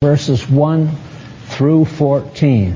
verses 1 through 14.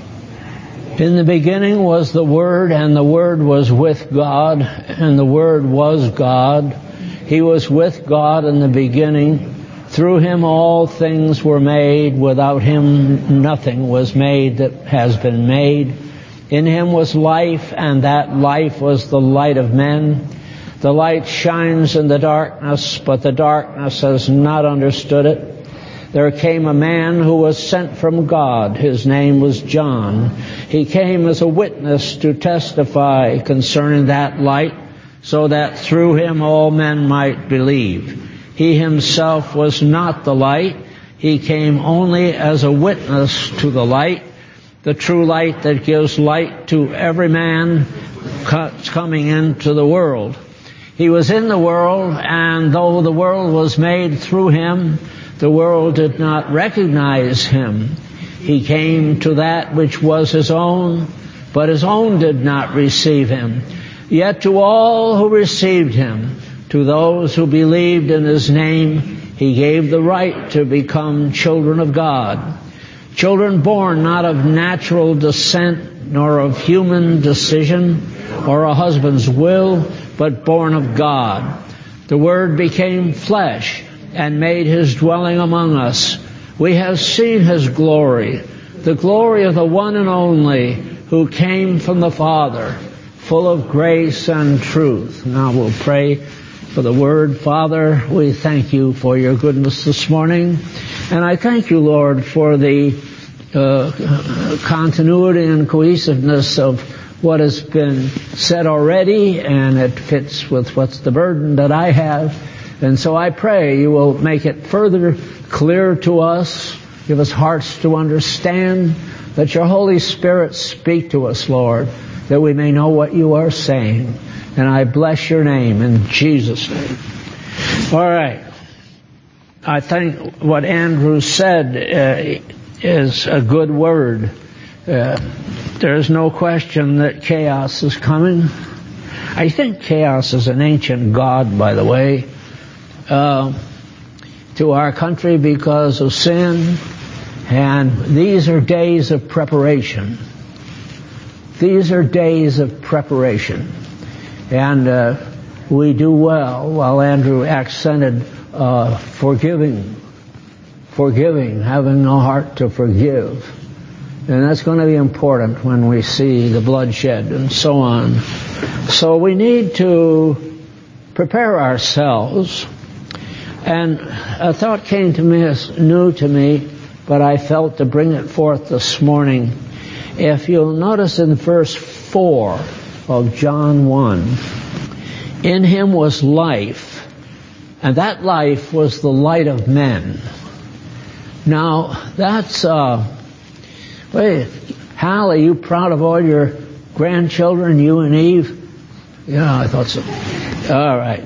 In the beginning was the Word, and the Word was with God, and the Word was God. He was with God in the beginning. Through him all things were made. Without him nothing was made that has been made. In him was life, and that life was the light of men. The light shines in the darkness, but the darkness has not understood it. There came a man who was sent from God. His name was John. He came as a witness to testify concerning that light, so that through him all men might believe. He himself was not the light. He came only as a witness to the light, the true light that gives light to every man coming into the world. He was in the world, and though the world was made through him, the world did not recognize him. He came to that which was his own, but his own did not receive him. Yet to all who received him, to those who believed in his name, he gave the right to become children of God. Children born not of natural descent, nor of human decision, or a husband's will, but born of God. The Word became flesh and made his dwelling among us. We have seen his glory, the glory of the one and only who came from the Father, full of grace and truth. Now we'll pray for the Word. Father, we thank you for your goodness this morning. And I thank you, Lord, for the continuity and cohesiveness of what has been said already, and it fits with what's the burden that I have. And so I pray you will make it further clear to us, give us hearts to understand, let your Holy Spirit speak to us, Lord, that we may know what you are saying. And I bless your name in Jesus' name. All right. I think what Andrew said is a good word. There's no question that chaos is coming. I think chaos is an ancient god, by the way, to our country because of sin. And these are days of preparation. These are days of preparation. And we do well, while Andrew accented forgiving, having a heart to forgive. And that's going to be important when we see the bloodshed and so on. So we need to prepare ourselves. And a thought came to me as new to me, but I felt to bring it forth this morning. If you'll notice in verse 4 of John 1, in him was life, and that life was the light of men. Now, that's, wait, Hal, are you proud of all your grandchildren, you and Eve? Yeah, I thought so. All right.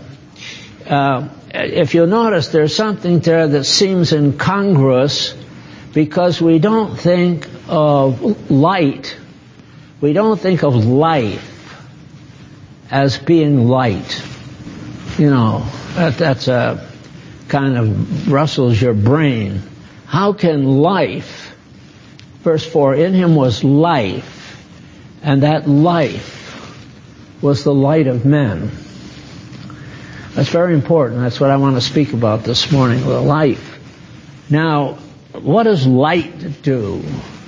If you'll notice, there's something there that seems incongruous because we don't think of light, we don't think of life as being light. You know, that's a kind of rustles your brain. How can life, verse 4, in him was life, and that life was the light of men. That's very important. That's what I want to speak about this morning, the life. Now, what does light do?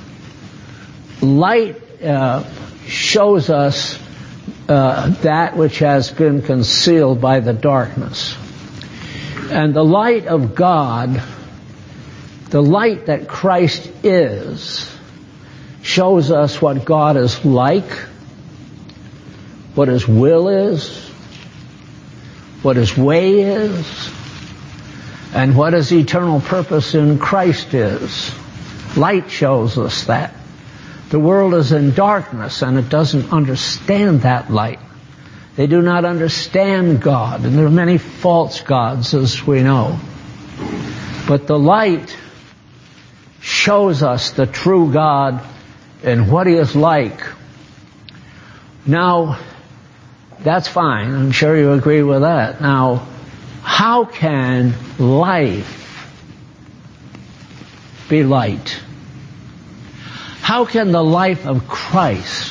Light shows us that which has been concealed by the darkness. And the light of God, the light that Christ is, shows us what God is like, what his will is, what his way is, and what his eternal purpose in Christ is. Light shows us that. The world is in darkness and it doesn't understand that light. They do not understand God, and there are many false gods, as we know. But the light shows us the true God and what he is like. Now, that's fine. I'm sure you agree with that. Now, how can life be light? How can the life of Christ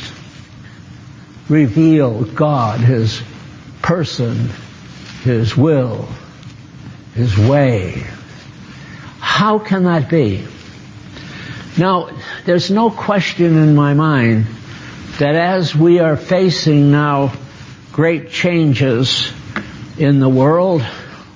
reveal God, His person, His will, His way? How can that be? Now, there's no question in my mind that as we are facing now great changes in the world,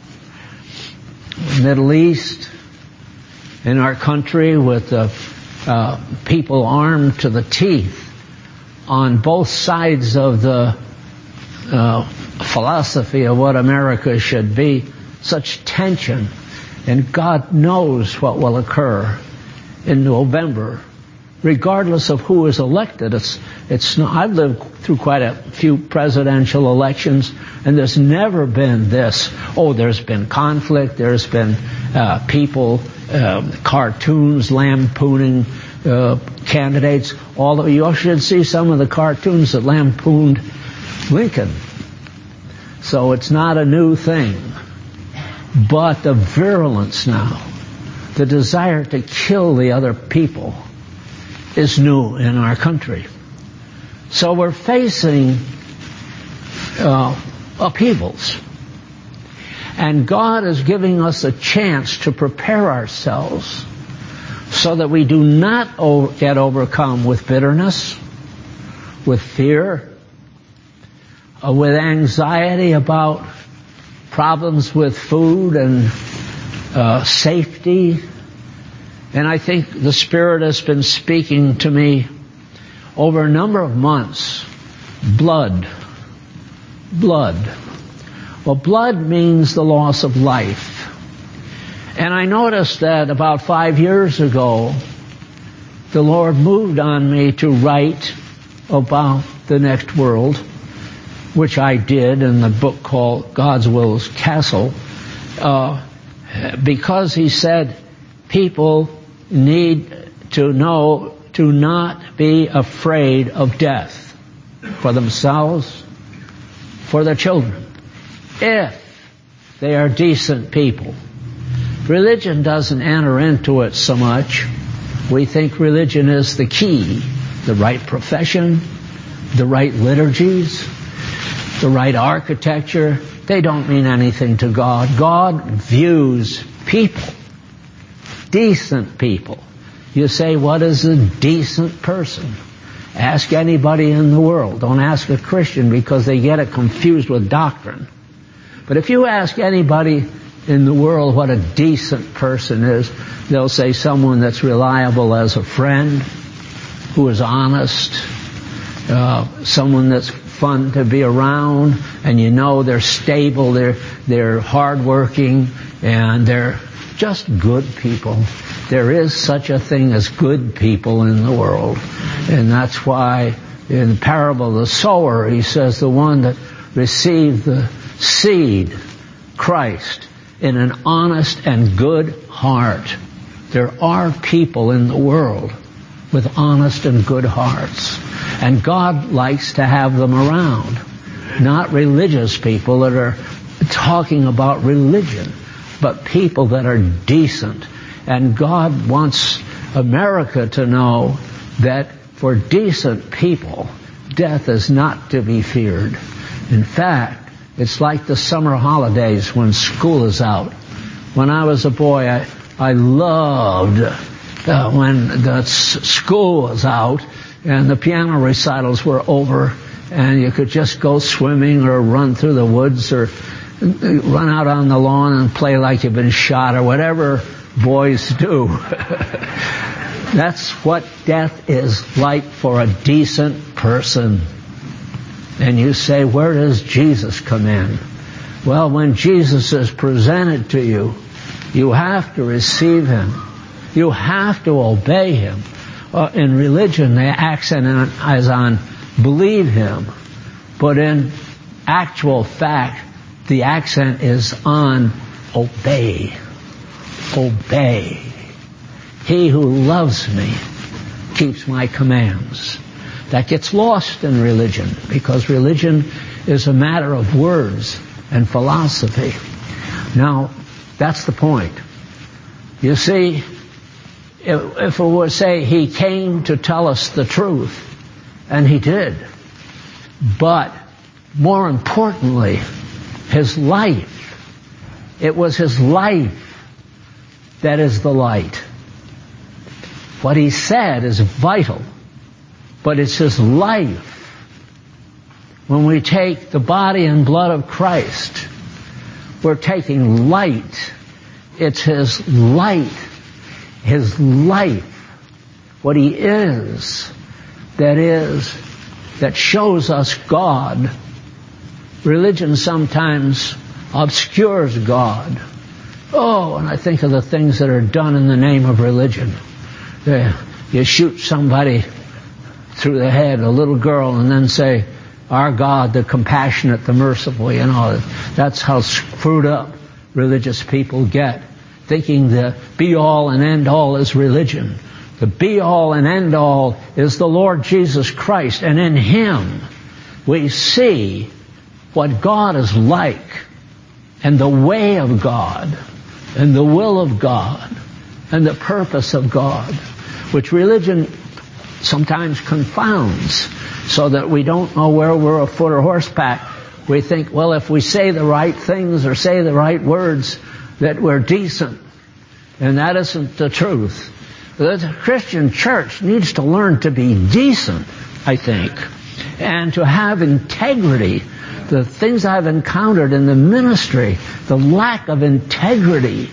Middle East, in our country, with the people armed to the teeth on both sides of the philosophy of what America should be, such tension, and God knows what will occur in November, regardless of who is elected. It's not, I've lived through quite a few presidential elections, and there's never been this. Oh, there's been conflict. There's been people, cartoons lampooning candidates. Although you should see some of the cartoons that lampooned Lincoln. So it's not a new thing. But the virulence now, the desire to kill the other people, is new in our country. So we're facing upheavals. And God is giving us a chance to prepare ourselves so that we do not get overcome with bitterness, with fear, with anxiety about problems with food and safety. And I think the Spirit has been speaking to me over a number of months. Blood. Well, blood means the loss of life. And I noticed that about 5 years ago, the Lord moved on me to write about the next world, which I did in the book called God's Will's Castle, because He said people need to know to not be afraid of death for themselves, for their children, if they are decent people. Religion doesn't enter into it so much. We think religion is the key, the right profession, the right liturgies, the right architecture. They don't mean anything to God. God views people, decent people. You say, what is a decent person? Ask anybody in the world. Don't ask a Christian, because they get it confused with doctrine. But if you ask anybody in the world what a decent person is, they'll say someone that's reliable as a friend, who is honest, someone that's fun to be around, and you know they're stable, they're hardworking, and they're just good people. There is such a thing as good people in the world. And that's why in the parable of the sower, He says the one that received the seed, Christ, in an honest and good heart. There are people in the world with honest and good hearts. And God likes to have them around. Not religious people that are talking about religion, but people that are decent. And God wants America to know that for decent people, death is not to be feared. In fact, it's like the summer holidays when school is out. When I was a boy, I loved when the school was out and the piano recitals were over, and you could just go swimming or run through the woods or run out on the lawn and play like you've been shot, or whatever boys do. That's what death is like for a decent person. And you say, where does Jesus come in? Well, when Jesus is presented to you, you have to receive Him. You have to obey Him. In religion, the accent is on believe Him. But in actual fact, the accent is on obey. Obey. He who loves me keeps my commands. That gets lost in religion, because religion is a matter of words and philosophy. Now, that's the point. You see, if we would say he came to tell us the truth, and he did. But more importantly, his life. It was his life that is the light. What he said is vital, but it's his life. When we take the body and blood of Christ, we're taking light. It's his light, his life, what he is, that shows us God. Religion sometimes obscures God. Oh, and I think of the things that are done in the name of religion. You shoot somebody through the head, a little girl, and then say, our God, the compassionate, the merciful, That's how screwed up religious people get, thinking the be-all and end-all is religion. The be-all and end-all is the Lord Jesus Christ, and in him we see what God is like, and the way of God, and the will of God, and the purpose of God, which religion sometimes confounds, so that we don't know where we're afoot or horseback. We think, well, if we say the right things or say the right words, that we're decent. And that isn't the truth. The Christian church needs to learn to be decent, I think, and to have integrity. The things I've encountered in the ministry, the lack of integrity,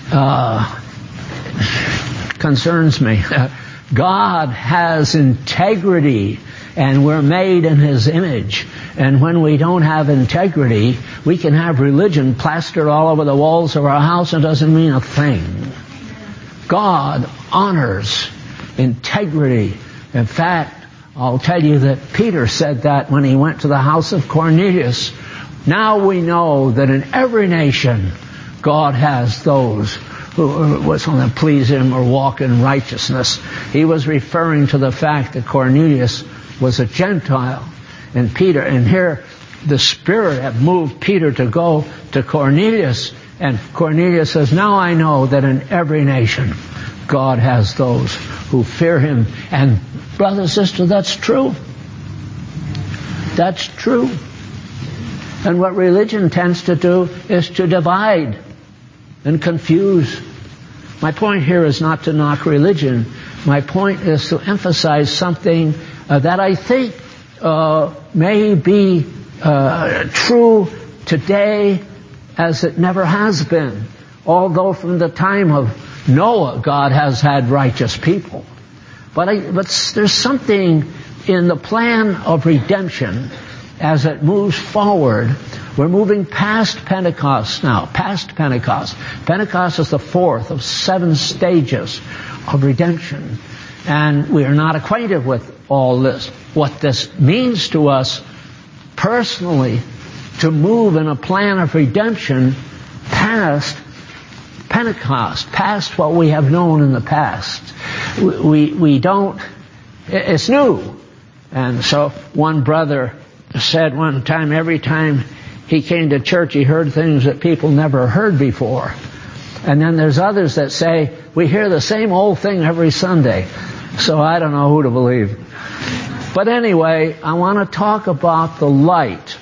concerns me. God has integrity, and we're made in his image. And when we don't have integrity, we can have religion plastered all over the walls of our house and it doesn't mean a thing. God honors integrity. In fact, I'll tell you that Peter said that when he went to the house of Cornelius. Now we know that in every nation God has those who was going to please him or walk in righteousness. He was referring to the fact that Cornelius was a Gentile. And here the Spirit had moved Peter to go to Cornelius. And Cornelius says, now I know that in every nation God has those who fear him. And brother and sister, that's true. That's true. And what religion tends to do is to divide and confuse. My point here is not to knock religion. My point is to emphasize something that I think may be true today as it never has been. Although from the time of Noah, God has had righteous people. But there's something in the plan of redemption as it moves forward. We're moving past Pentecost now, past Pentecost. Pentecost is the fourth of 7 stages of redemption. And we are not acquainted with all this. What this means to us personally, to move in a plan of redemption past Pentecost, past what we have known in the past. We don't, it's new. And so one brother said one time, every time he came to church, he heard things that people never heard before. And then there's others that say, we hear the same old thing every Sunday. So I don't know who to believe. But anyway, I want to talk about the light.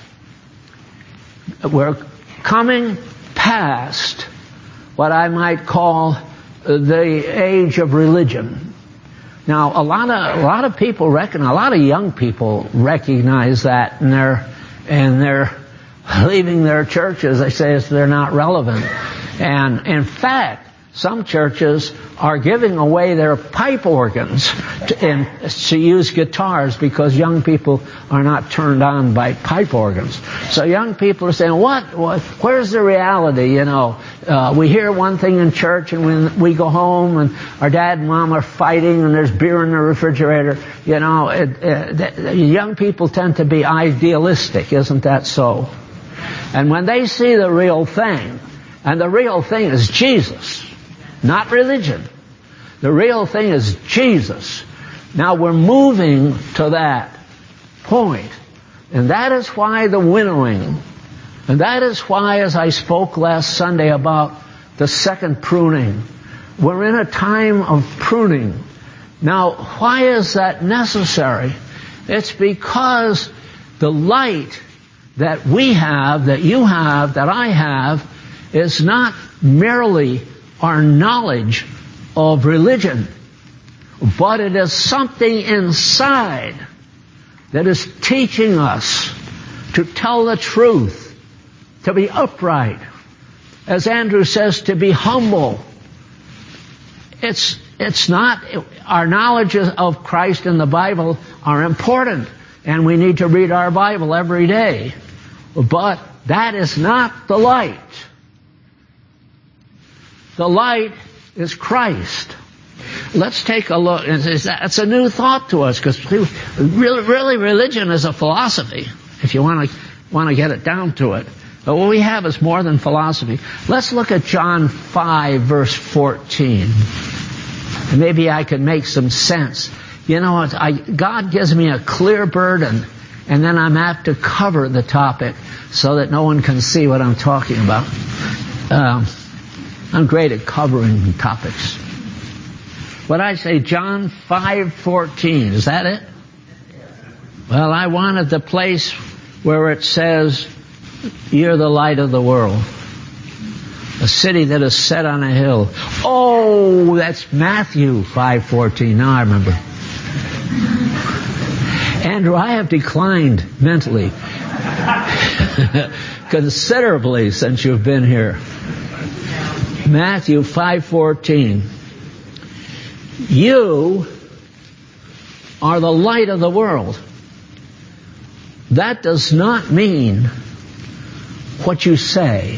We're coming past what I might call the age of religion. Now, a lot of people a lot of young people recognize that, and they're leaving their churches. They say they're not relevant. And in fact, some churches are giving away their pipe organs to use guitars because young people are not turned on by pipe organs. So young people are saying, what? Where's the reality? We hear one thing in church, and when we go home and our dad and mom are fighting and there's beer in the refrigerator, young people tend to be idealistic, isn't that so? And when they see the real thing, and the real thing is Jesus, not religion. The real thing is Jesus. Now we're moving to that point. And that is why the winnowing. And that is why, as I spoke last Sunday about the second pruning, We're in a time of pruning. Now, why is that necessary? It's because the light that we have, that you have, that I have, is not merely our knowledge of religion, but it is something inside that is teaching us to tell the truth, to be upright. As Andrew says, to be humble. It's not, our knowledge of Christ and the Bible are important, and we need to read our Bible every day. But that is not the light. The light is Christ. Let's take a look. It's a new thought to us, because really religion is a philosophy, if you want to get it down to it. But what we have is more than philosophy. Let's look at John 5, verse 14. Maybe I can make some sense. You know, God gives me a clear burden, and then I'm apt to cover the topic so that no one can see what I'm talking about. I'm great at covering topics. But I say John 5:14. Is that it? Well, I wanted the place where it says, "You're the light of the world. A city that is set on a hill." Oh, that's Matthew 5:14. Now I remember. Andrew, I have declined mentally considerably since you've been here. Matthew 5:14. You are the light of the world. That does not mean what you say.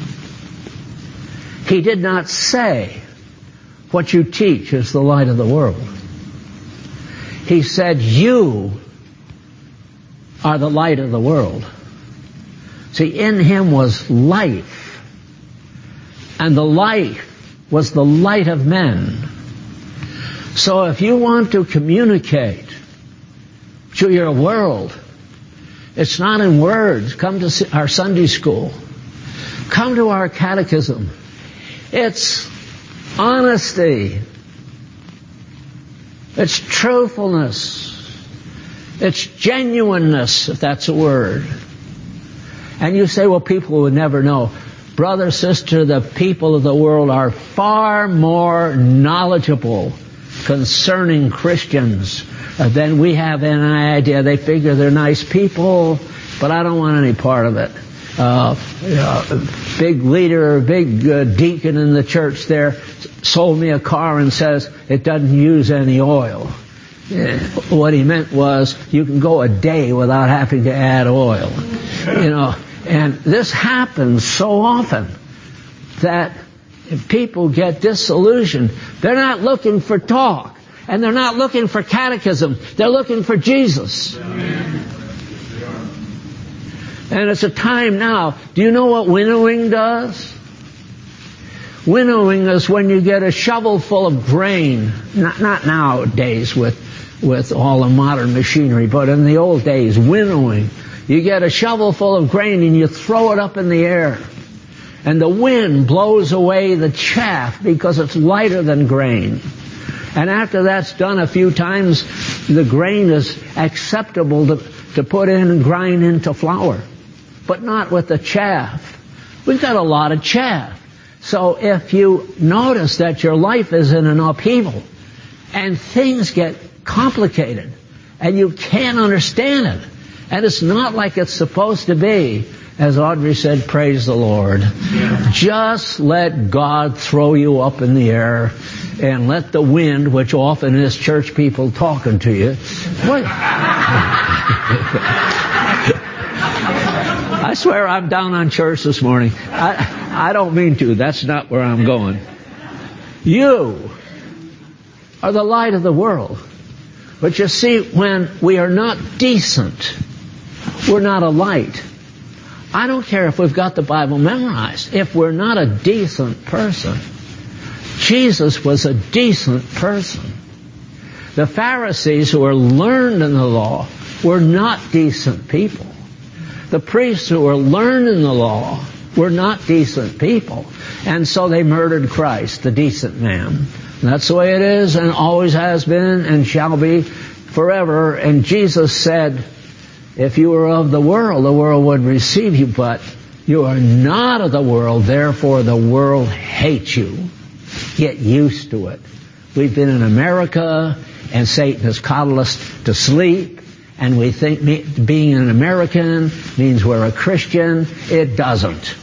He did not say what you teach is the light of the world. He said you are the light of the world. See, in him was life, and the life was the light of men. So if you want to communicate to your world, it's not in words. Come to our Sunday school. Come to our catechism. It's honesty. It's truthfulness. It's genuineness, if that's a word. And you say, well, people would never know. Brother, sister, the people of the world are far more knowledgeable concerning Christians than we have any idea. They figure they're nice people, but I don't want any part of it. Big leader, big deacon in the church there sold me a car and says it doesn't use any oil. What he meant was you can go a day without having to add oil. You know, and this happens so often that people get disillusioned. They're not looking for talk, and they're not looking for catechism. They're looking for Jesus. And it's a time now. Do you know what winnowing does? Winnowing is when you get a shovel full of grain. Not nowadays with all the modern machinery, but in the old days, winnowing. You get a shovel full of grain and you throw it up in the air. And the wind blows away the chaff because it's lighter than grain. And after that's done a few times, the grain is acceptable to put in and grind into flour. But not with the chaff. We've got a lot of chaff. So if you notice that your life is in an upheaval and things get complicated and you can't understand it, and it's not like it's supposed to be, as Audrey said, praise the Lord. Just let God throw you up in the air and let the wind, which often is church people talking to you. I swear I'm down on church this morning. I don't mean to. That's not where I'm going. You are the light of the world. But you see, when we are not decent, we're not a light. I don't care if we've got the Bible memorized. If we're not a decent person, Jesus was a decent person. The Pharisees, who were learned in the law, were not decent people. The priests who were learned in the law were not decent people. And so they murdered Christ, the decent man. And that's the way it is and always has been and shall be forever. And Jesus said, if you were of the world would receive you, but you are not of the world, therefore the world hates you. Get used to it. We've been in America, and Satan has coddled us to sleep, and we think being an American means we're a Christian. It doesn't.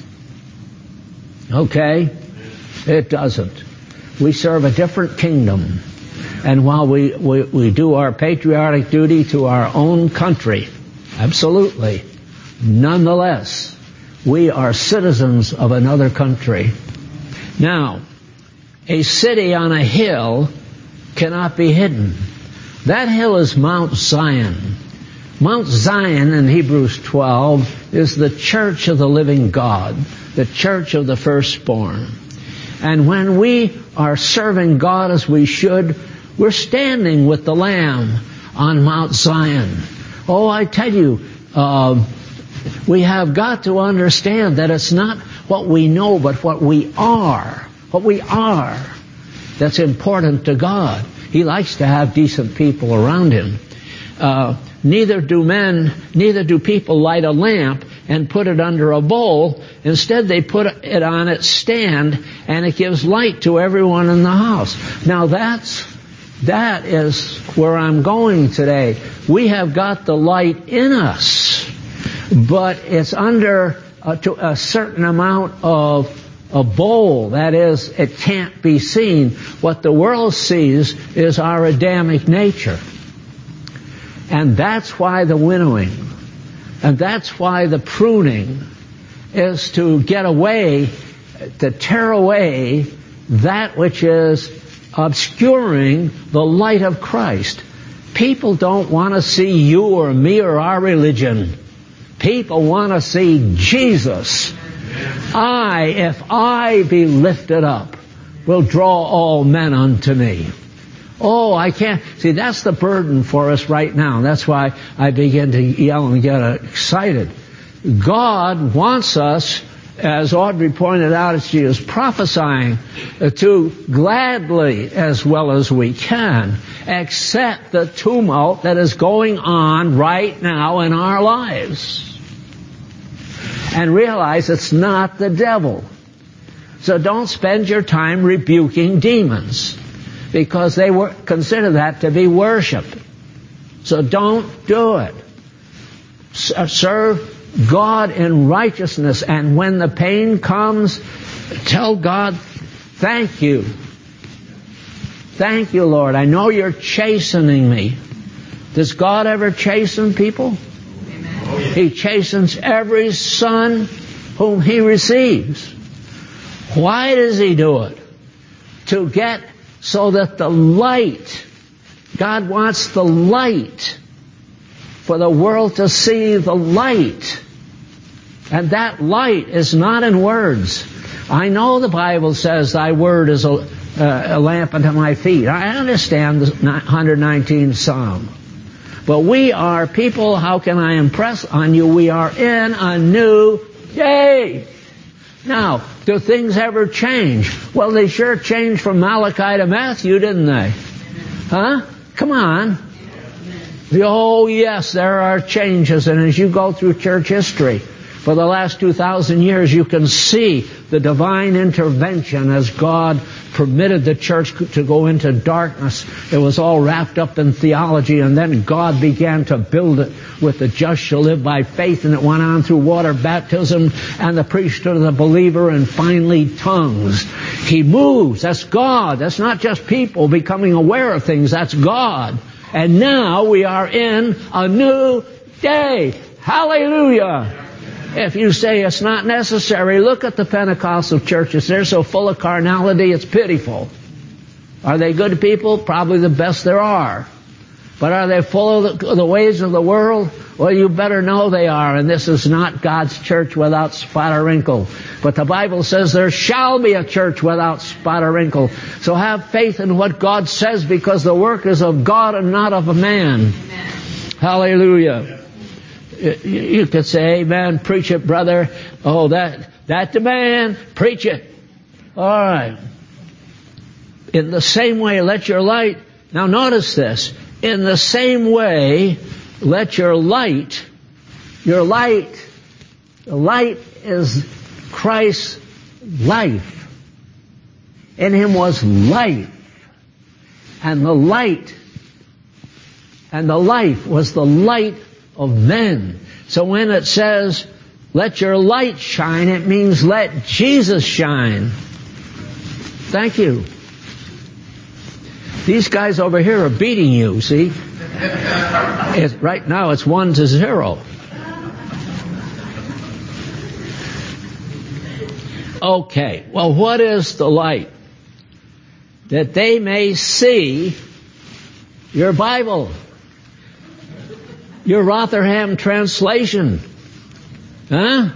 Okay? It doesn't. We serve a different kingdom. And while we do our patriotic duty to our own country, absolutely, nonetheless, we are citizens of another country. Now, a city on a hill cannot be hidden. That hill is Mount Zion. Mount Zion in Hebrews 12 is the church of the living God, the church of the firstborn. And when we are serving God as we should, we're standing with the Lamb on Mount Zion. Oh, I tell you, we have got to understand that it's not what we know, but what we are. What we are that's important to God. He likes to have decent people around him. Neither do people light a lamp and put it under a bowl. Instead, they put it on its stand, and it gives light to everyone in the house. Now that is where I'm going today. We have got the light in us, but it's under a certain amount of a bowl. That is, it can't be seen. What the world sees is our Adamic nature. And that's why the winnowing, and that's why the pruning is to get away, to tear away that which is obscuring the light of Christ. People don't want to see you or me or our religion. People want to see Jesus. If I be lifted up, will draw all men unto me. Oh, I can't. See, that's the burden for us right now. That's why I begin to yell and get excited. God wants us, as Audrey pointed out as she was prophesying, to gladly, as well as we can, accept the tumult that is going on right now in our lives. And realize it's not the devil. So don't spend your time rebuking demons, because they consider that to be worship. So don't do it. Serve God in righteousness, and when the pain comes, tell God, thank you. Thank you, Lord. I know you're chastening me. Does God ever chasten people? Amen. He chastens every son whom he receives. Why does he do it? To get so that the light, God wants the light, for the world to see the light. And that light is not in words. I know the Bible says thy word is a lamp unto my feet. I understand the 119th Psalm. But we are people, how can I impress on you? We are in a new day. Now, do things ever change? Well, they sure changed from Malachi to Matthew, didn't they? Huh? Come on. Oh, yes, there are changes. And as you go through church history, for the last 2,000 years, you can see the divine intervention as God permitted the church to go into darkness. It was all wrapped up in theology, and then God began to build it with the just shall live by faith, and it went on through water baptism and the priesthood of the believer, and finally tongues. He moves. That's God. That's not just people becoming aware of things. That's God. And now we are in a new day. Hallelujah. If you say it's not necessary, look at the Pentecostal churches. They're so full of carnality, it's pitiful. Are they good people? Probably the best there are. But are they full of the ways of the world? Well, you better know they are. And this is not God's church without spot or wrinkle. But the Bible says there shall be a church without spot or wrinkle. So have faith in what God says, because the work is of God and not of a man. Amen. Hallelujah. You could say, amen, preach it, brother. Oh, that the man, preach it. All right. In the same way, let your light, now notice this, in the same way, let your light, the light is Christ's life. In him was life. And the light was the light of men. So when it says, let your light shine, it means let Jesus shine. Thank you. These guys over here are beating you, see? Right now it's 1-0. Okay, well, what is the light? That they may see your Bible, your Rotherham translation. Huh?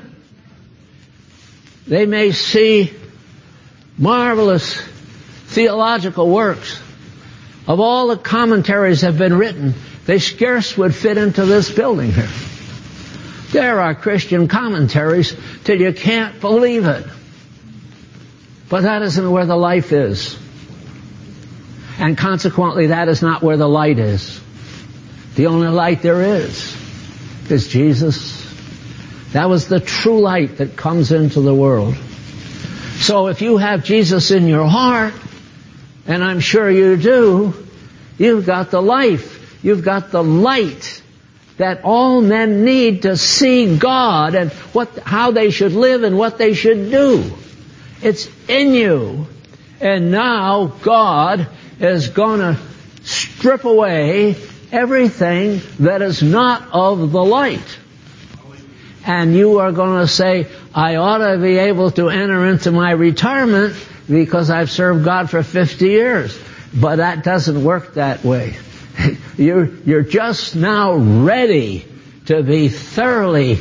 They may see marvelous theological works. Of all the commentaries that have been written, they scarce would fit into this building here. There are Christian commentaries till you can't believe it. But that isn't where the life is. And consequently, that is not where the light is. The only light there is Jesus. That was the true light that comes into the world. So if you have Jesus in your heart, and I'm sure you do, you've got the life. You've got the light that all men need to see God and how they should live and what they should do. It's in you. And now God is going to strip away everything that is not of the light. And you are going to say, I ought to be able to enter into my retirement because I've served God for 50 years. But that doesn't work that way. You're just now ready to be thoroughly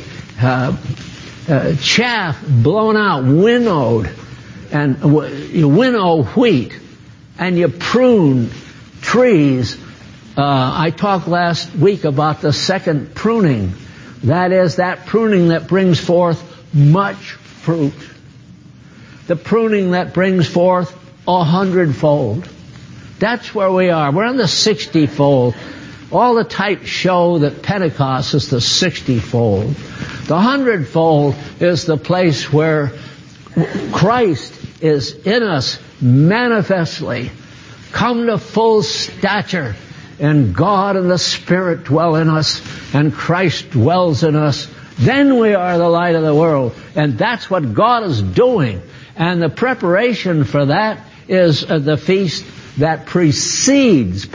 chaff blown out, winnowed, and you winnow wheat, and you prune trees. I talked last week about the second pruning. That is that pruning that brings forth much fruit. The pruning that brings forth 100-fold. That's where we are. We're on the 60-fold. All the types show that Pentecost is the 60-fold. The 100-fold is the place where Christ is in us manifestly, come to full stature, and God and the Spirit dwell in us, and Christ dwells in us. Then we are the light of the world. And that's what God is doing. And the preparation for that is the feast that precedes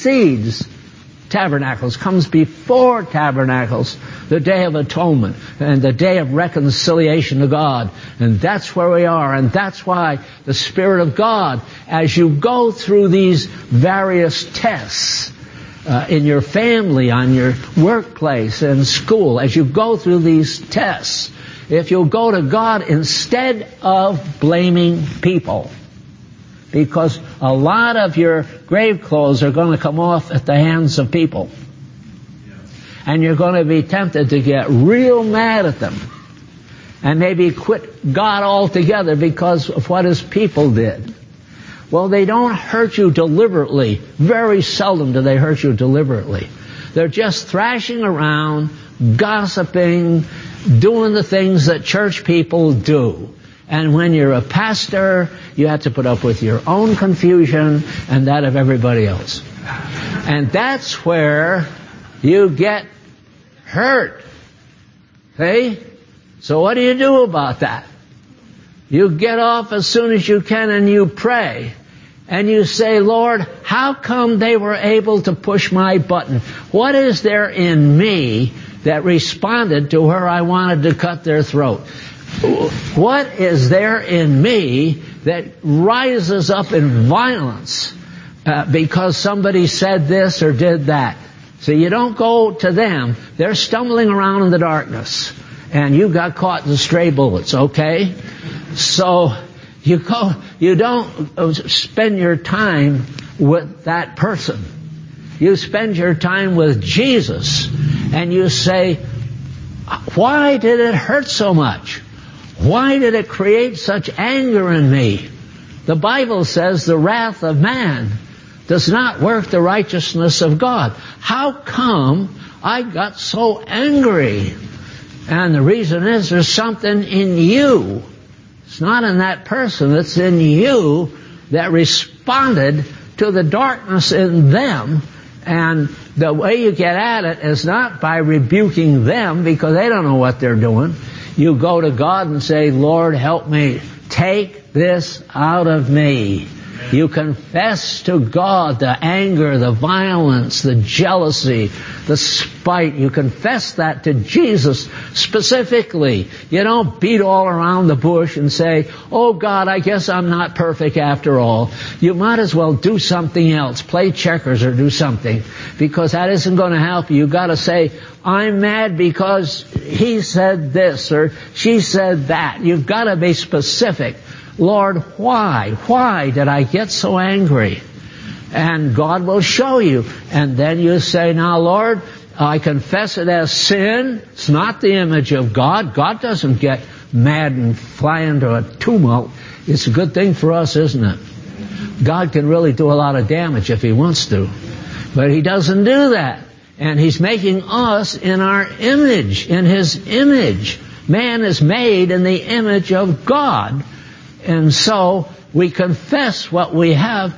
Tabernacles, comes before Tabernacles, the Day of Atonement and the Day of Reconciliation to God. And that's where we are. And that's why the Spirit of God, as you go through these various tests, in your family, on your workplace, in school, as you go through these tests, if you'll go to God instead of blaming people, because a lot of your grave clothes are going to come off at the hands of people. And you're going to be tempted to get real mad at them and maybe quit God altogether because of what his people did. Well, they don't hurt you deliberately. Very seldom do they hurt you deliberately. They're just thrashing around, gossiping, doing the things that church people do. And when you're a pastor, you have to put up with your own confusion and that of everybody else. And that's where you get hurt. See? So what do you do about that? You get off as soon as you can and you pray. And you say, Lord, how come they were able to push my button? What is there in me that responded to where I wanted to cut their throat? What is there in me that rises up in violence because somebody said this or did that? So you don't go to them. They're stumbling around in the darkness. And you got caught in stray bullets, okay? So you don't spend your time with that person. You spend your time with Jesus. And you say, why did it hurt so much? Why did it create such anger in me? The Bible says the wrath of man does not work the righteousness of God. How come I got so angry? And the reason is there's something in you. It's not in that person, it's in you that responded to the darkness in them. And the way you get at it is not by rebuking them, because they don't know what they're doing. You go to God and say, Lord, help me. Take this out of me. You confess to God the anger, the violence, the jealousy, the spite. You confess that to Jesus specifically. You don't beat all around the bush and say, oh God, I guess I'm not perfect after all. You might as well do something else. Play checkers or do something, because that isn't going to help you. You've got to say, I'm mad because he said this or she said that. You've got to be specific. Lord, why? Why did I get so angry? And God will show you. And then you say, now Lord, I confess it as sin. It's not the image of God. God doesn't get mad and fly into a tumult. It's a good thing for us, isn't it? God can really do a lot of damage if he wants to. But he doesn't do that. And he's making us in our image, in his image. Man is made in the image of God. And so we confess what we have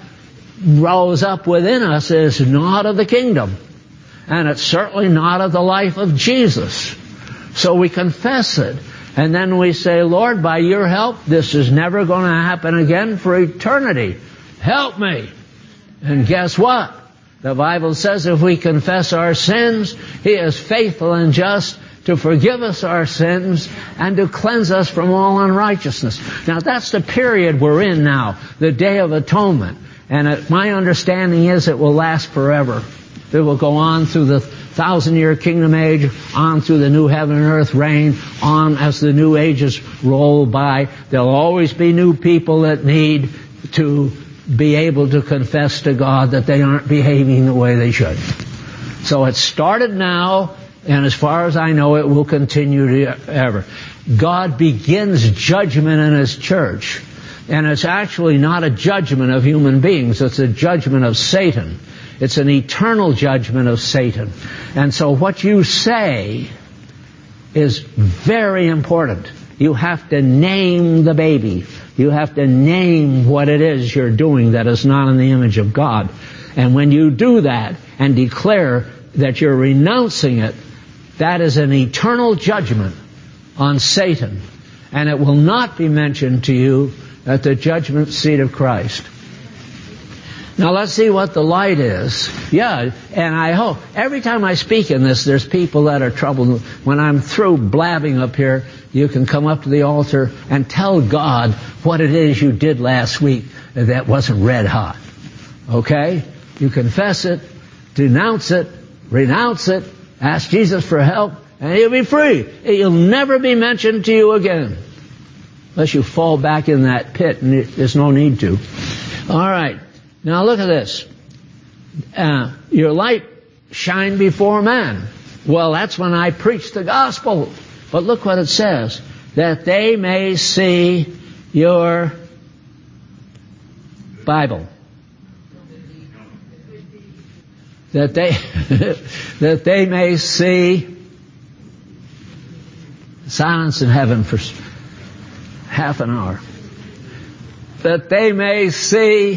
rose up within us is not of the kingdom. And it's certainly not of the life of Jesus. So we confess it. And then we say, Lord, by your help, this is never going to happen again for eternity. Help me. And guess what? The Bible says if we confess our sins, he is faithful and just to forgive us our sins and to cleanse us from all unrighteousness. Now that's the period we're in now, the Day of Atonement. And my understanding is it will last forever. It will go on through the 1,000-year kingdom age, on through the new heaven and earth reign, on as the new ages roll by. There'll always be new people that need to be able to confess to God that they aren't behaving the way they should. So it started now, and as far as I know, it will continue to ever. God begins judgment in his church. And it's actually not a judgment of human beings. It's a judgment of Satan. It's an eternal judgment of Satan. And so what you say is very important. You have to name the baby. You have to name what it is you're doing that is not in the image of God. And when you do that and declare that you're renouncing it, that is an eternal judgment on Satan. And it will not be mentioned to you at the judgment seat of Christ. Now let's see what the light is. Yeah, and I hope every time I speak in this, there's people that are troubled. When I'm through blabbing up here, you can come up to the altar and tell God what it is you did last week that wasn't red hot. Okay? You confess it, denounce it, renounce it, ask Jesus for help, and you'll be free. It'll never be mentioned to you again. Unless you fall back in that pit, and there's no need to. All right. Now look at this. Your light shine before man. Well, that's when I preach the gospel. But look what it says. That they may see your Bible. That they may see silence in heaven for half an hour. That they may see,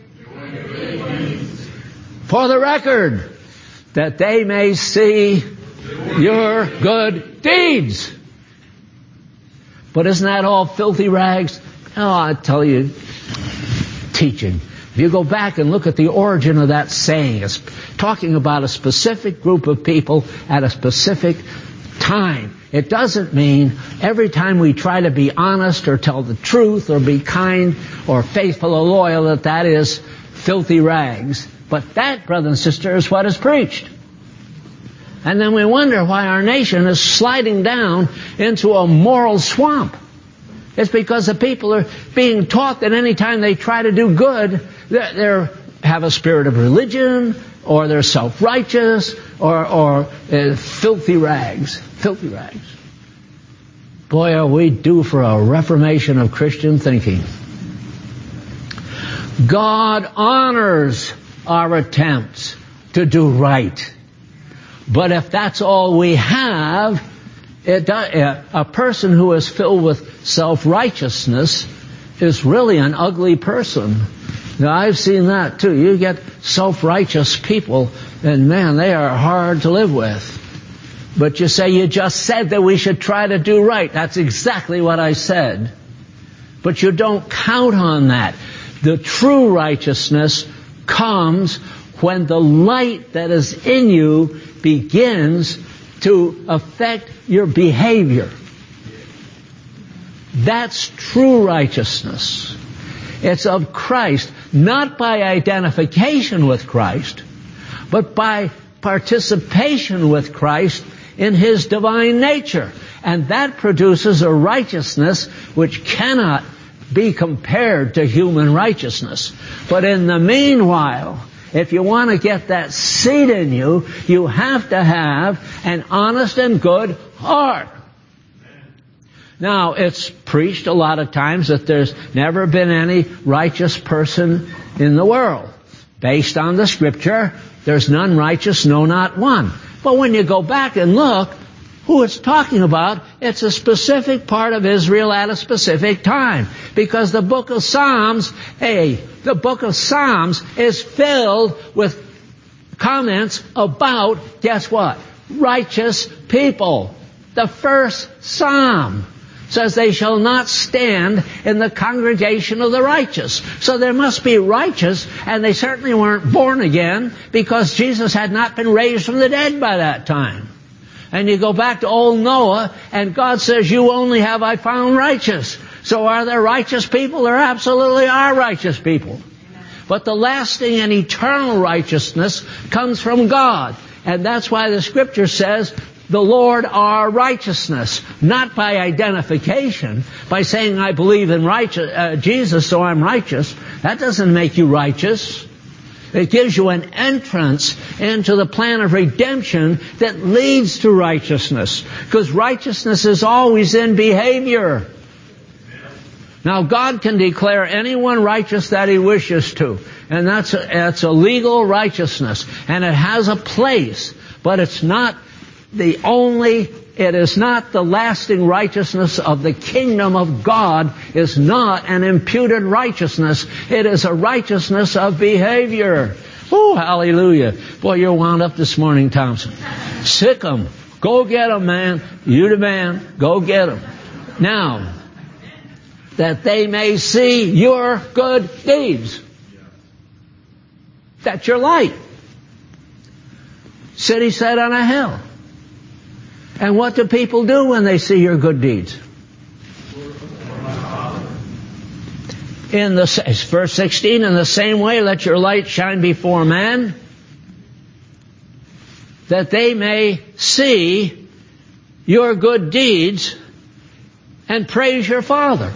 for the record, that they may see your good deeds. But isn't that all filthy rags? Oh, I tell you, teaching. If you go back and look at the origin of that saying, it's talking about a specific group of people at a specific time. It doesn't mean every time we try to be honest or tell the truth or be kind or faithful or loyal that is filthy rags. But that, brother and sister, is what is preached. And then we wonder why our nation is sliding down into a moral swamp. It's because the people are being taught that any time they try to do good, they have a spirit of religion, or they're self-righteous, or filthy rags. Filthy rags. Boy, are we due for a reformation of Christian thinking. God honors our attempts to do right. But if that's all we have, a person who is filled with self-righteousness is really an ugly person. Now, I've seen that too. You get self-righteous people, and man, they are hard to live with. But you say, you just said that we should try to do right. That's exactly what I said. But you don't count on that. The true righteousness comes when the light that is in you begins to affect your behavior. That's true righteousness. It's of Christ, not by identification with Christ, but by participation with Christ in His divine nature. And that produces a righteousness which cannot be compared to human righteousness. But in the meanwhile, if you want to get that seed in you, you have to have an honest and good heart. Now, it's preached a lot of times that there's never been any righteous person in the world. Based on the Scripture, there's none righteous, no, not one. But when you go back and look who it's talking about, it's a specific part of Israel at a specific time. Because the book of Psalms, the book of Psalms is filled with comments about, guess what? Righteous people. The first Psalm says they shall not stand in the congregation of the righteous. So there must be righteous, and they certainly weren't born again because Jesus had not been raised from the dead by that time. And you go back to old Noah, and God says, you only have I found righteous. So are there righteous people? There absolutely are righteous people. But the lasting and eternal righteousness comes from God. And that's why the Scripture says, the Lord our righteousness, not by identification, by saying I believe in Jesus, so I'm righteous. That doesn't make you righteous. It gives you an entrance into the plan of redemption that leads to righteousness. Because righteousness is always in behavior. Now, God can declare anyone righteous that He wishes to. And that's a legal righteousness. And it has a place. But it's not it is not the lasting righteousness of the kingdom of God. Is not an imputed righteousness. It is a righteousness of behavior. Oh, hallelujah. Boy, you're wound up this morning, Thompson. Sick 'em. Go get 'em, man. You the man. Go get 'em. Now, that they may see your good deeds. That's your light. City set on a hill. And what do people do when they see your good deeds? In verse 16, in the same way, let your light shine before men, that they may see your good deeds and praise your Father.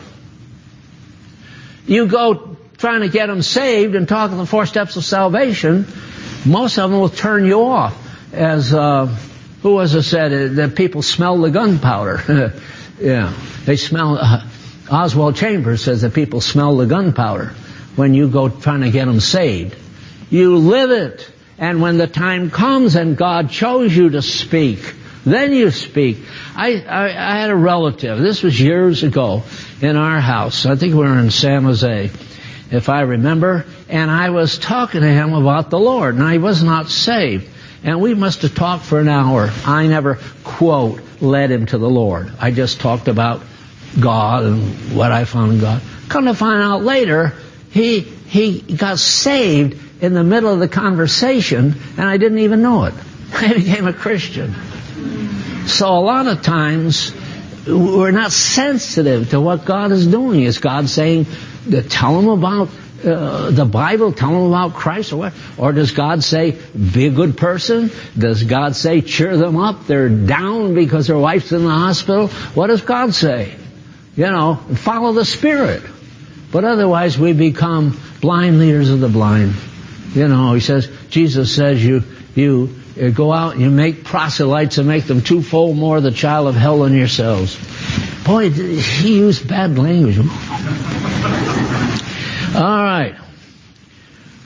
You go trying to get them saved and talk of the 4 steps of salvation, most of them will turn you off. As who was it said that people smell the gunpowder? Yeah, they smell. Oswald Chambers says that people smell the gunpowder when you go trying to get them saved. You live it, and when the time comes and God chose you to speak, then you speak. I had a relative. This was years ago in our house. I think we were in San Jose, if I remember. And I was talking to him about the Lord. Now, he was not saved. And we must have talked for an hour. I never, quote, led him to the Lord. I just talked about God and what I found in God. Come to find out later, he got saved in the middle of the conversation, and I didn't even know it. I became a Christian. So a lot of times, we're not sensitive to what God is doing. Is God saying, tell them about the Bible, tell them about Christ, or what? Or does God say, be a good person? Does God say, cheer them up? They're down because their wife's in the hospital. What does God say? Follow the Spirit. But otherwise we become blind leaders of the blind. He says, Jesus says you go out and you make proselytes and make them twofold more the child of hell than yourselves. Boy, he used bad language. All right.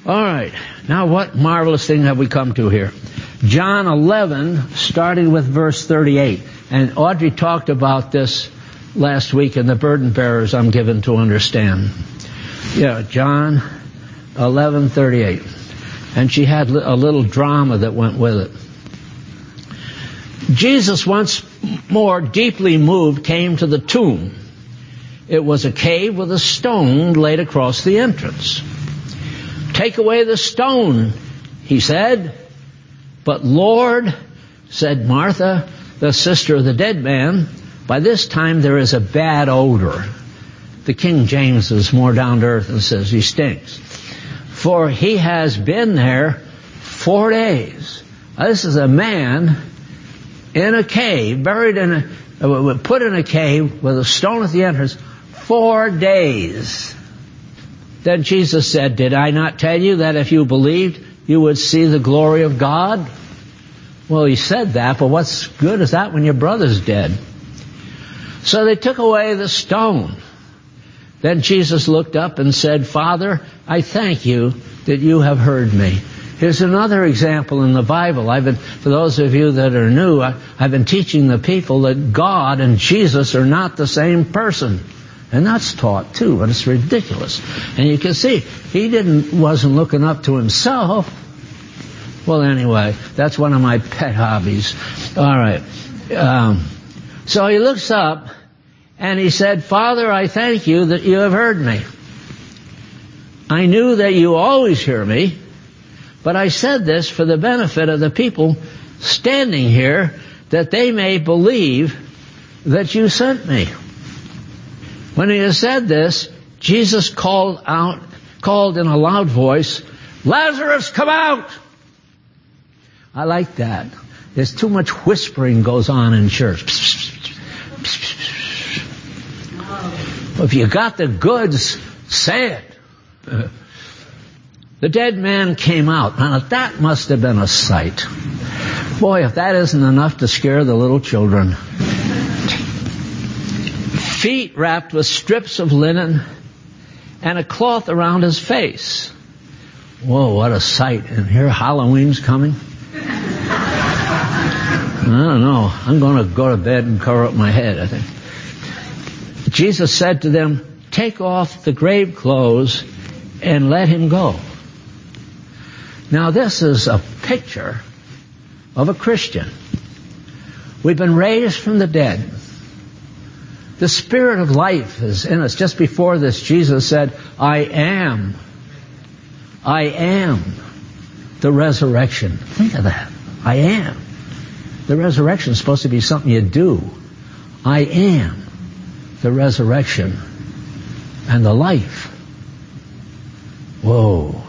All right. Now what marvelous thing have we come to here? John 11, starting with verse 38. And Audrey talked about this last week in the burden bearers I'm given to understand. Yeah, John 11:38. And she had a little drama that went with it. Jesus, once more deeply moved, came to the tomb. It was a cave with a stone laid across the entrance. "Take away the stone," he said. "But Lord," said Martha, the sister of the dead man, "by this time there is a bad odor." The King James is more down to earth and says he stinks. "For he has been there 4 days." Now, this is a man in a cave, put in a cave with a stone at the entrance, 4 days. Then Jesus said, "Did I not tell you that if you believed, you would see the glory of God?" Well, he said that, but what's good is that when your brother's dead? So they took away the stone. Then Jesus looked up and said, "Father, I thank you that you have heard me." Here's another example in the Bible. For those of you that are new, I've been teaching the people that God and Jesus are not the same person. And that's taught too, but it's ridiculous. And you can see, he wasn't looking up to himself. Well, anyway, that's one of my pet hobbies. All right. So he looks up and he said, "Father, I thank you that you have heard me. I knew that you always hear me, but I said this for the benefit of the people standing here, that they may believe that you sent me." When he had said this, Jesus called in a loud voice, "Lazarus, come out!" I like that. There's too much whispering goes on in church. If you got the goods, say it. The dead man came out. Now that must have been a sight. Boy, if that isn't enough to scare the little children. Feet wrapped with strips of linen and a cloth around his face. Whoa, what a sight. And here Halloween's coming. I don't know. I'm going to go to bed and cover up my head, I think. Jesus said to them, "Take off the grave clothes and let him go." Now this is a picture of a Christian. We've been raised from the dead. The Spirit of life is in us. Just before this, Jesus said, I am the resurrection. Think of that. I am. The resurrection is supposed to be something you do. I am the resurrection and the life. Whoa.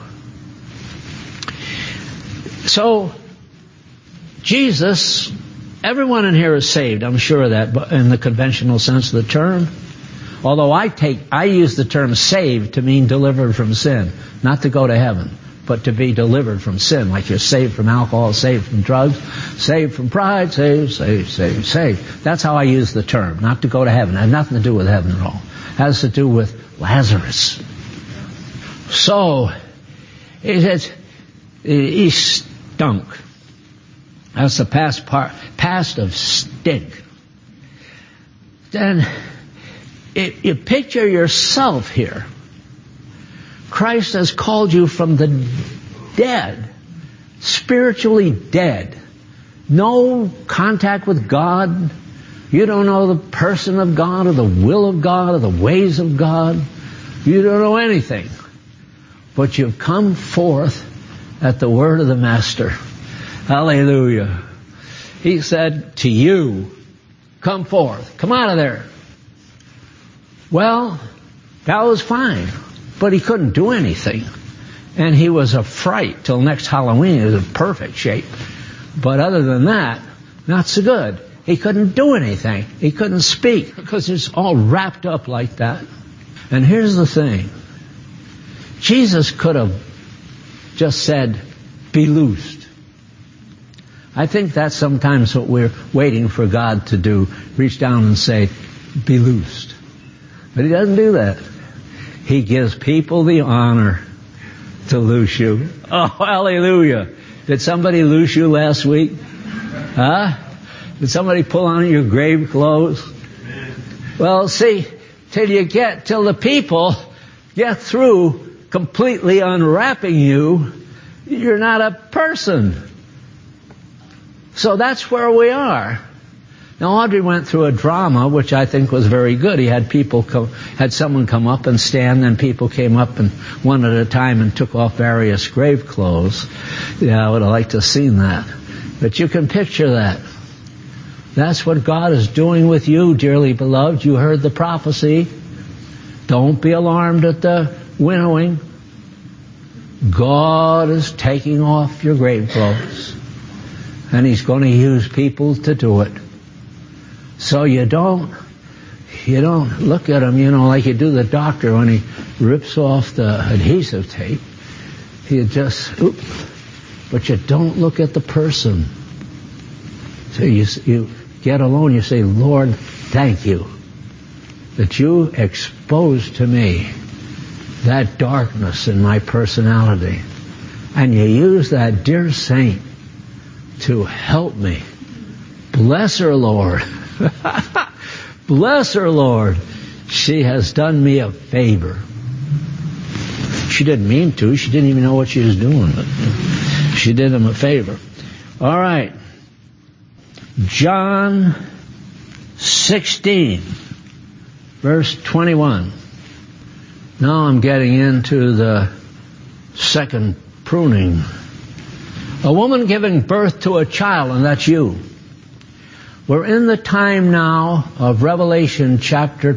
So, Jesus, everyone in here is saved, I'm sure of that, but in the conventional sense of the term. Although I use the term saved to mean delivered from sin, not to go to heaven, but to be delivered from sin, like you're saved from alcohol, saved from drugs, saved from pride, saved. That's how I use the term, not to go to heaven. It has nothing to do with heaven at all. It has to do with Lazarus. So, he stunk. That's the past of stink. Then, you picture yourself here. Christ has called you from the dead, spiritually dead. No contact with God. You don't know the person of God or the will of God or the ways of God. You don't know anything. But you've come forth at the word of the Master. Hallelujah. He said to you, come forth. Come out of there. Well, that was fine. But he couldn't do anything. And he was a fright till next Halloween. He was in perfect shape. But other than that, not so good. He couldn't do anything. He couldn't speak because it's all wrapped up like that. And here's the thing. Jesus could have just said, be loosed. I think that's sometimes what we're waiting for God to do. Reach down and say, be loosed. But he doesn't do that. He gives people the honor to loose you. Oh, hallelujah. Did somebody loose you last week? Huh? Did somebody pull on your grave clothes? Well, see, till the people get through completely unwrapping you, you're not a person. So that's where we are. Now, Audrey went through a drama, which I think was very good. He had someone come up and stand, and people came up and one at a time and took off various grave clothes. Yeah, I would have liked to have seen that. But you can picture that. That's what God is doing with you, dearly beloved. You heard the prophecy. Don't be alarmed at the winnowing. God is taking off your grave clothes. And He's going to use people to do it. So you don't look at him, like you do the doctor when he rips off the adhesive tape. But you don't look at the person. So you get alone, you say, Lord, thank you that you exposed to me that darkness in my personality. And you use that dear saint to help me. Bless her, Lord. Bless her, Lord. She has done me a favor. She didn't mean to. She didn't even know what she was doing. But she did him a favor. All right. John 16, verse 21. Now I'm getting into the second pruning. A woman giving birth to a child, and that's you. We're in the time now of Revelation chapter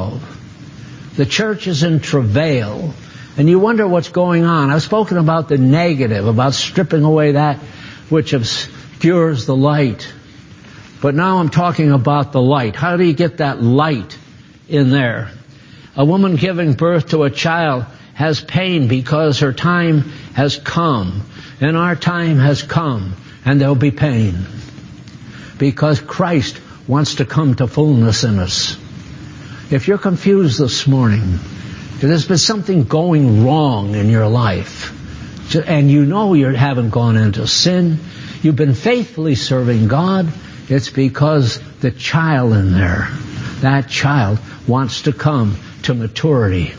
12. The church is in travail, and you wonder what's going on. I've spoken about the negative, about stripping away that which obscures the light. But now I'm talking about the light. How do you get that light in there? A woman giving birth to a child has pain because her time has come. And our time has come, and there'll be pain. Because Christ wants to come to fullness in us. If you're confused this morning, if there's been something going wrong in your life, and you know you haven't gone into sin, you've been faithfully serving God, it's because the child in there, that child wants to come to maturity.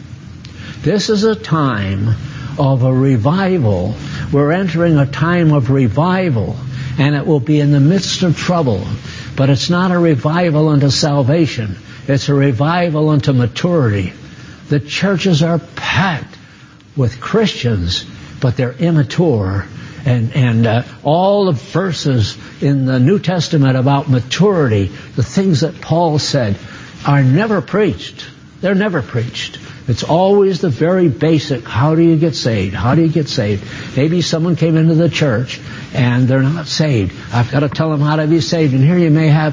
This is a time of a revival. We're entering a time of revival, and it will be in the midst of trouble. But it's not a revival unto salvation. It's a revival unto maturity. The churches are packed with Christians, but they're immature. And all the verses in the New Testament about maturity, the things that Paul said, are never preached. They're never preached. It's always the very basic, how do you get saved? How do you get saved? Maybe someone came into the church and they're not saved. I've got to tell them how to be saved. And here you may have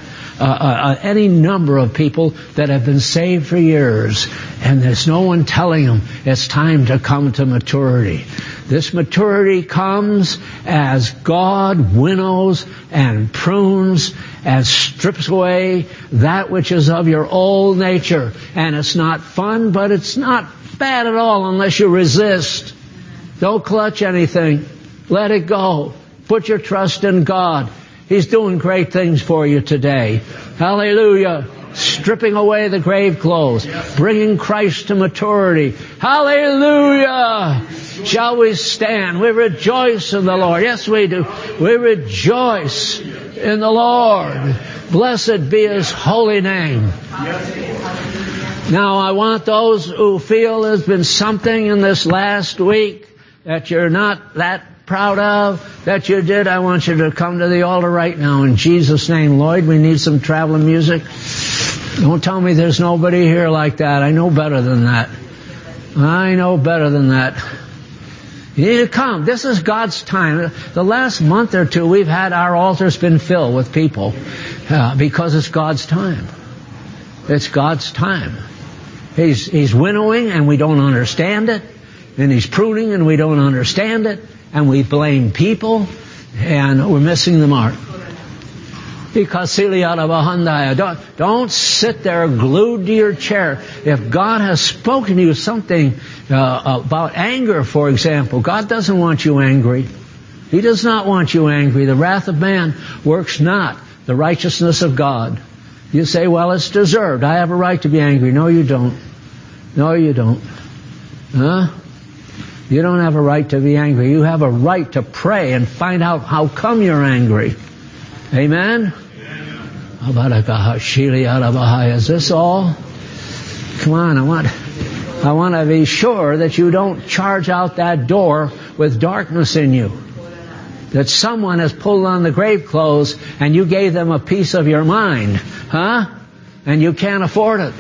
any number of people that have been saved for years, and there's no one telling them it's time to come to maturity. This maturity comes as God winnows and prunes and strips away that which is of your old nature. And it's not fun, but it's not bad at all unless you resist. Don't clutch anything. Let it go. Put your trust in God. He's doing great things for you today. Hallelujah. Stripping away the grave clothes. Bringing Christ to maturity. Hallelujah. Shall we stand? We rejoice in the Lord. Yes, we do. We rejoice in the Lord. Blessed be His holy name. Now, I want those who feel there's been something in this last week that you're not that proud of, that you did, I want you to come to the altar right now in Jesus' name. Lloyd, we need some traveling music. Don't tell me there's nobody here like that. I know better than that. I know better than that. You need to come. This is God's time. The last month or two, we've had our altars been filled with people because it's God's time. It's God's time. He's winnowing and we don't understand it. And He's pruning and we don't understand it. And we blame people and we're missing the mark. Don't sit there glued to your chair. If God has spoken to you something about anger, for example, God doesn't want you angry. He does not want you angry. The wrath of man works not the righteousness of God. You say, well, it's deserved. I have a right to be angry. No, you don't. No, you don't. Huh? You don't have a right to be angry. You have a right to pray and find out how come you're angry. Amen? Is this all? Come on, I want to be sure that you don't charge out that door with darkness in you. That someone has pulled on the grave clothes and you gave them a piece of your mind. Huh? And you can't afford it.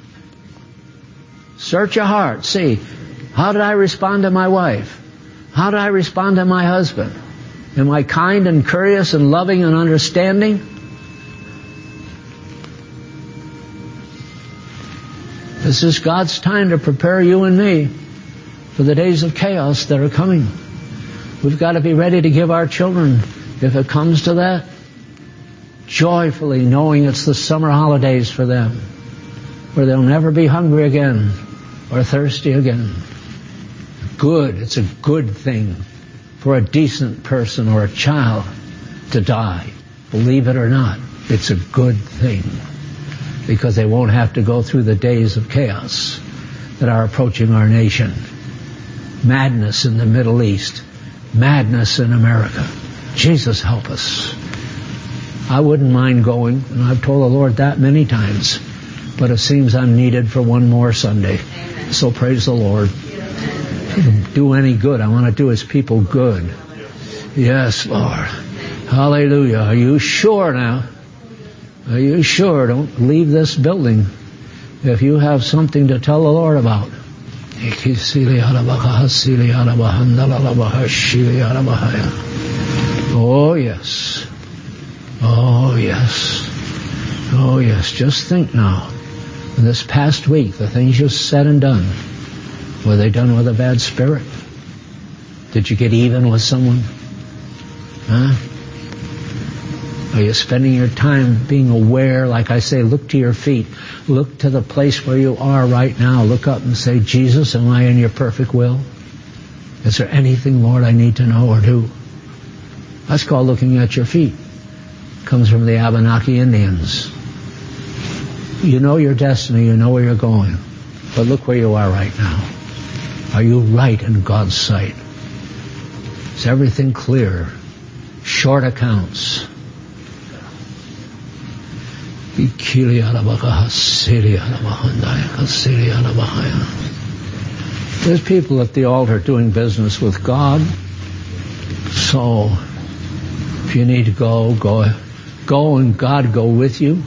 Search your heart. See, how did I respond to my wife? How did I respond to my husband? Am I kind and courteous and loving and understanding? This is God's time to prepare you and me for the days of chaos that are coming. We've got to be ready to give our children, if it comes to that, joyfully knowing it's the summer holidays for them, where they'll never be hungry again or thirsty again. Good. It's a good thing for a decent person or a child to die. Believe it or not, it's a good thing, because they won't have to go through the days of chaos that are approaching our nation. Madness in the Middle East. Madness in America. Jesus help us. I wouldn't mind going, and I've told the Lord that many times, but it seems I'm needed for one more Sunday. Amen. So praise the Lord. Do any good. I want to do His people good. Yes, Lord. Hallelujah. Are you sure now? Are you sure? Don't leave this building if you have something to tell the Lord about. Oh, yes. Oh, yes. Oh, yes. Just think now. In this past week, the things you said and done, were they done with a bad spirit? Did you get even with someone? Huh? Are you spending your time being aware? Like I say, look to your feet. Look to the place where you are right now. Look up and say, Jesus, am I in your perfect will? Is there anything, Lord, I need to know or do? That's called looking at your feet. It comes from the Abenaki Indians. You know your destiny. You know where you're going. But look where you are right now. Are you right in God's sight? Is everything clear? Short accounts. There's people at the altar doing business with God. So if you need to go and God go with you.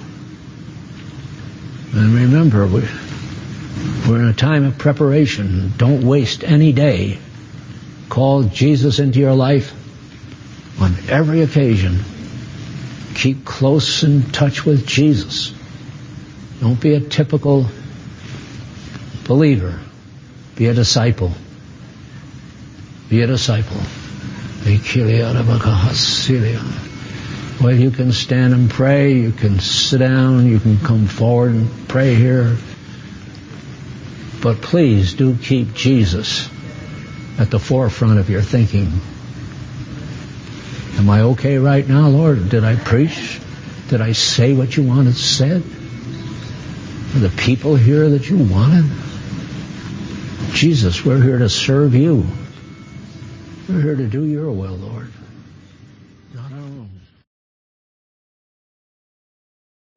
And remember, we're in a time of preparation. Don't waste any day. Call Jesus into your life on every occasion. Keep close in touch with Jesus. Don't be a typical believer. Be a disciple. Be a disciple. Well, you can stand and pray. You can sit down. You can come forward and pray here. But please do keep Jesus at the forefront of your thinking. Am I okay right now, Lord? Did I preach? Did I say what you wanted said? Are the people here that you wanted? Jesus, we're here to serve you. We're here to do your will, Lord.